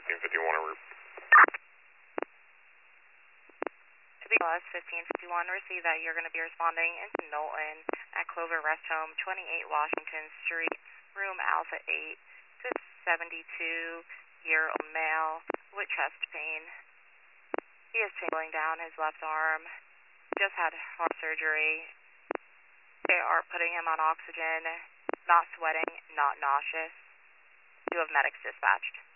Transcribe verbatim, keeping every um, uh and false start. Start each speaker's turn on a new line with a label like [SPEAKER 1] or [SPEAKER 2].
[SPEAKER 1] fifteen fifty-one over.
[SPEAKER 2] To be plus fifteen fifty-one, receive that you're going to be responding into Knowlton at Clover Rest Home, twenty-eight Washington Street, room Alpha eight, to seventy-two-year-old male with chest pain. He is tingling down his left arm, just had heart surgery. They are putting him on oxygen, not sweating, not nauseous. You have medics dispatched.